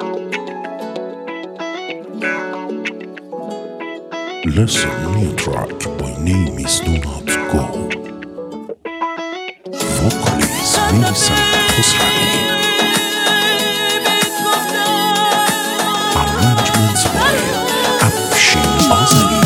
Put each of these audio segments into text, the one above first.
Listen, new track by name is Do Not Go. Vocalist Vincent Khosrani. Arrangements by Afshin Azali.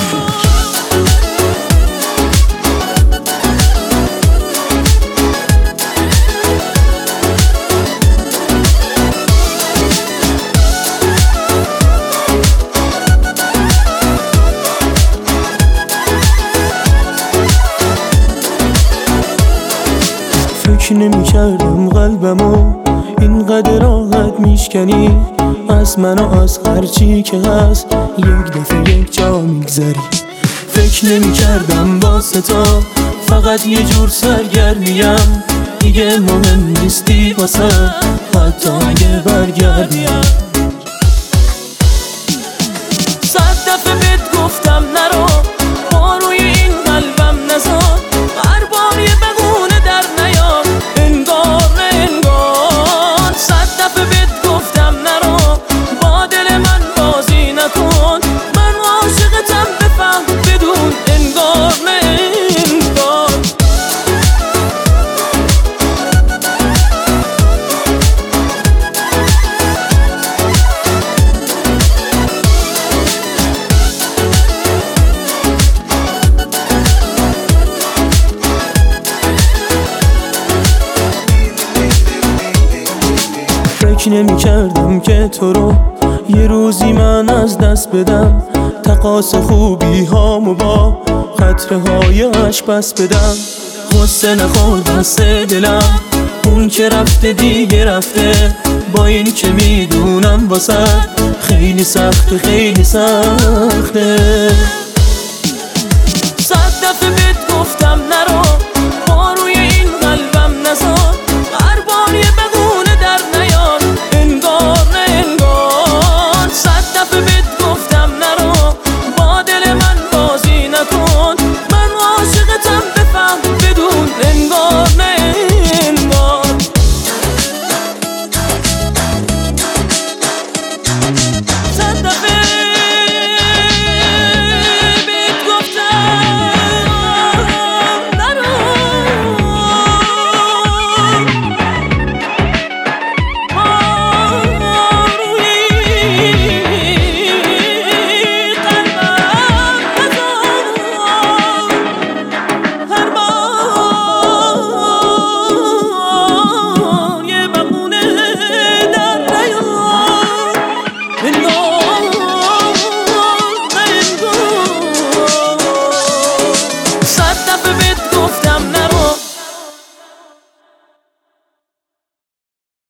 فکر نمی کردم قلبمو اینقدر راحت میشکنی از من و از هرچی که هست یک دفعه یک جا میگذری. فکر نمی کردم واسه تا فقط یه جور سرگرمیم، دیگه مهم نیستی واسه حتی اگه برگردیم. 100 دفعه بهت گفتم نرو، ما روی این قلبم نزار، هر بار یه بگونه در نیار، انگار نه انگار. 100 دفعه بهت گفتم نرو، با دل من بازی نکن، من عاشقتم بفهم بدون انگار نه انگار. فکر نمی کردم که تو رو یه روزی من از دست بدم، تقاص خوبی هامو با قطره های عشق بس بدم. غصه نخور دست دلم، اون که رفته دیگه رفته، با این که میدونم واسه خیلی سخته خیلی سخته. 100 دفعه بهت گفتم نرو، ما روی این قلبم نزار،